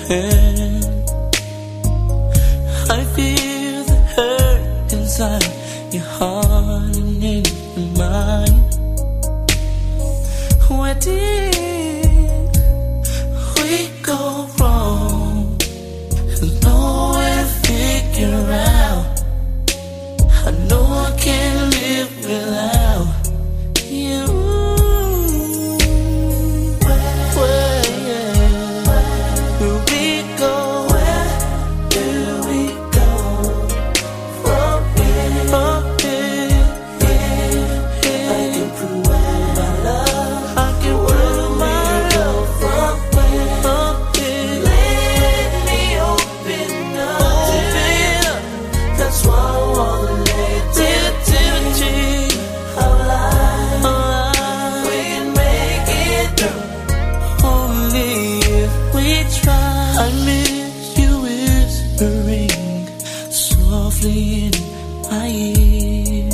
hand. I feel the hurt inside your heart and in your mind. Where did we go wrong? There's no way to figure out. I know I can't live without you. I miss you whispering softly in my ear.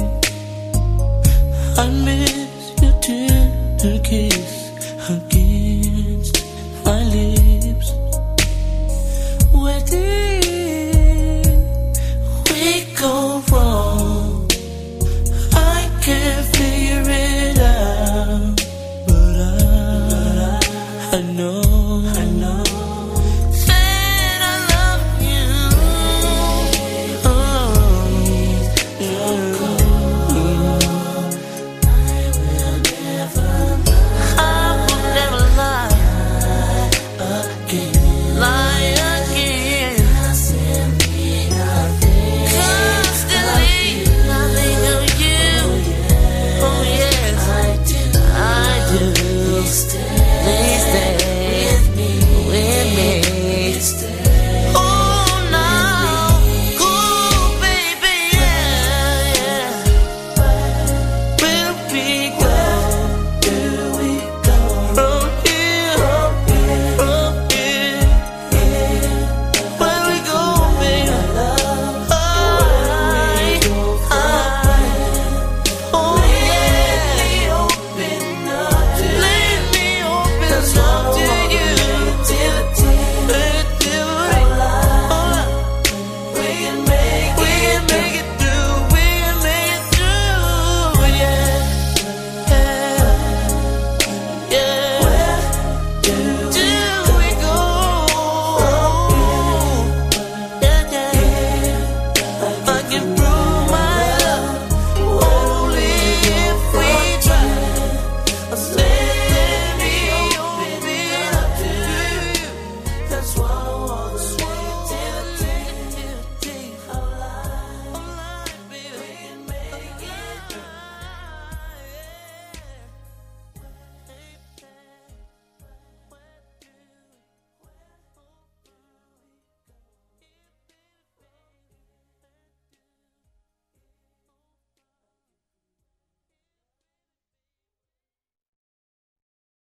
I miss your tender kiss against my lips. Where did we go wrong?